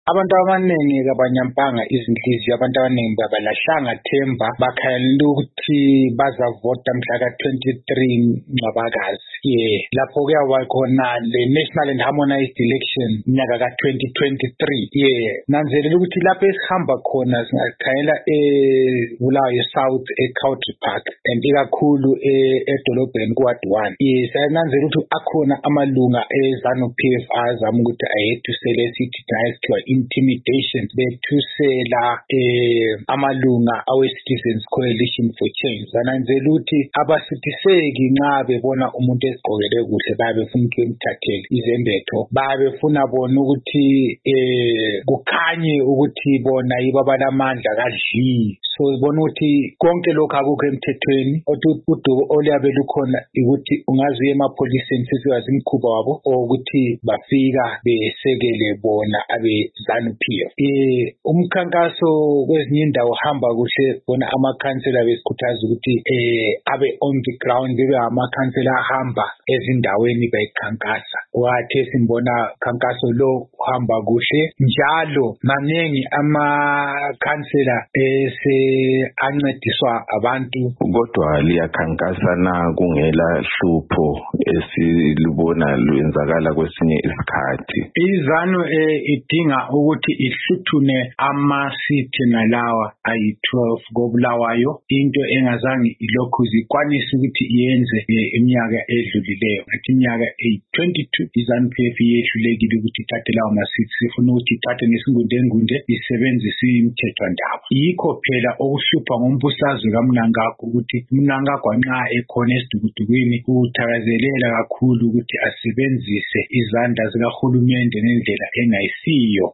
Abantu abaningi kabanyampanga izinhliziyo, abantu abaningi babalahlanga themba bakhalela ukuthi bazavota mhla ka-23 Ncwabakazi. Lapho kuyawa khona le National and Harmonized Election mnyaka ka-2023. Nanzelela ukuthi lapho esihamba khona singakhayela Bulawayo South eCountry Park and ikakhulu edolobheni kuWard 1. Sananzelela ukuthi akhona amalunga eZANU-PF azama ukuthi ayethusele sithi kuthiwa intimidation bethusela amalunga awe-Citizens Coalition for Change. Zananzela ukuthi abasithiseki nxa bebona umuntu esigqokele kuhle bayabefuna ukuthi bemthathele izembetho, bayabefuna bona ukuthi kukhanye ukuthi bona yibo abalamandla kadli. So ubona ukuthi konke lokho akukho emthethweni. Udubo oliyabe lukhona ukuthi ungazuye emapholiseni sesiwazi imkhuba wabo ukuthi bafika besekele bona abe ZANU-PF. Umkhankaso kwezinye indawo hamba kuhle, bona amakhansela besikhuthaza ukuthi abe on the ground, bebe amakhansela ahamba ezindaweni bayikhankasa. Wathi simbona khankaso lo hamba kuhle njalo, maningi amakhansela ancediswa abantu. Kodwa liyakhankasa na kungela hlupho esilibona lwenzakala kwesinye isikhathi? iZANU idinga ukuthi ihluthune amasithi nalawa ayi-12 koBulawayo, into engazange ilokhu zikwanisa ukuthi iyenze iminyaka edlulileyo. Ngathi iminyaka 22 iZANU-PF yehlulekile ukuthi ithathe lawo masithi, sifuna ukuthi ithathe ngesingunde isebenzise imithethwandaba. Yikho phela okuhlupha ngombusazwe kaMnangagwa ukuthi uMnangagwa nxa ekhona esidukudukwini uthakazelela kakhulu ukuthi asebenzise izandla zikahulumende ngendlela engayisiyo.